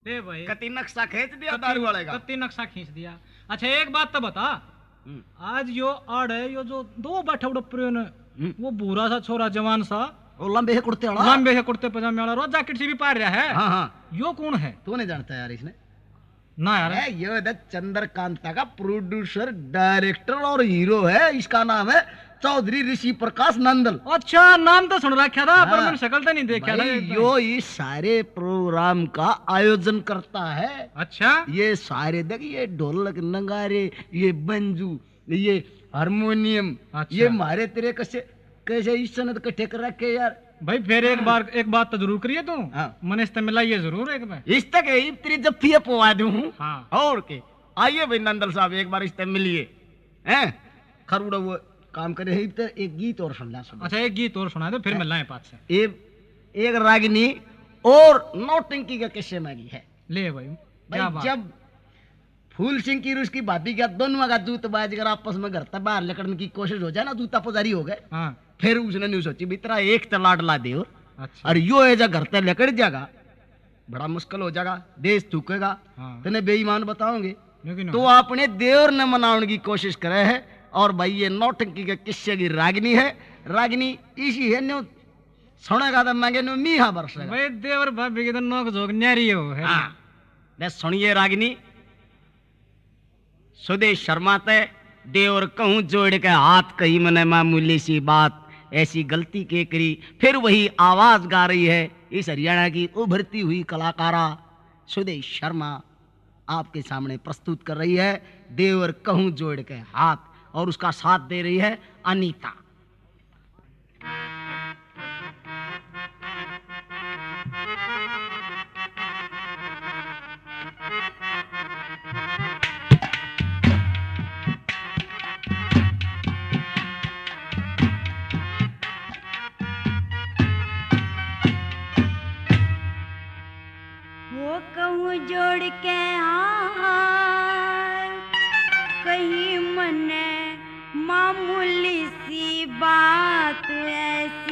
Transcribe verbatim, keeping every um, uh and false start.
दे भाई कति नक्शा खींच दिया दारू वाले का। कति नक्शा खींच दिया। अच्छा एक बात तो बता, आज यो आड़ है यो जो दो बैठे उड़े प्रियो ने वो बुरा सा छोरा जवान सा वो लंबे है कुर्ते वाला, लंबे है कुर्ते पजामे वाला रोज जैकेट से भी पार रहा है। हाँ हाँ यो कौन है? तू नहीं जानता यार इसने? ना यार है ये द चंद्रकांता का प्रोड्यूसर डायरेक्टर और हीरो है। इसका नाम है चौधरी ऋषि प्रकाश नंदल। अच्छा नाम तो सुन रखा था पर हाँ। मैंने शक्ल तो नहीं देखा था। यो इस सारे प्रोग्राम का आयोजन करता है। अच्छा ये सारे देख ये ढोलक नगारे ये बंजू ये हारमोनियम अच्छा। ये मारे तेरे कैसे कैसे इस सनद इकट्ठे कर रखे यार। भाई फिर एक बार एक बात तो जरूर करिए तू। हाँ। मैंने इससे मिलाइए जरूर एक बार। इस तक तेरी जब फिर पवा दूं। हाँ। और के आइए भाई नंदल साहब एक बार इससे मिलिए हैं। खरुड़ा वो काम करे है तो एक गीत और सुनना सुन। अच्छा एक गीत और सुना दो फिर मिलना है पास से। एक एक रागिनी और नौटंकी का किस्से मांगी है। ले भाई भाई क्या बात। जब फूल सिंह की उसकी भाभी का दोनों का जूत बाज कर आपस में घर तक बाहर निकलने की कोशिश हो जाए ना जूता पुजारी हो गए। हाँ। फिर उसने नहीं सोची भीतरा एक तलाट ला दे और अच्छा और यो है घर तक लेकर जाएगा बड़ा मुश्किल हो जाएगा देश थूकेगा। हाँ। तेने बेईमान बताओगे लेकिन तो अपने देवर ने मनाने की कोशिश करे है। और भाई ये नौटंकी के किस्से की रागिनी है। रागिनी इसी है न्यू सुनेगा तो मैं न्यू मीहा बरसेगा। भाई देवर भाभी की तो नोक झोंक न्यारी हो है। हाँ ले सुनिए रागिनी। सुदेश शर्मा ते देवर कहूं जोड़ के हाथ कही मैंने मामूली सी बात ऐसी गलती के करी। फिर वही आवाज गा रही है इस हरियाणा की उभरती हुई कलाकारा सुदेश शर्मा आपके सामने प्रस्तुत कर रही है देवर कहूं जोड़ के हाथ। और उसका साथ दे रही है अनीता। वो कहूँ जोड़ के हाथ कहीं मने मामूली सी बात ऐसी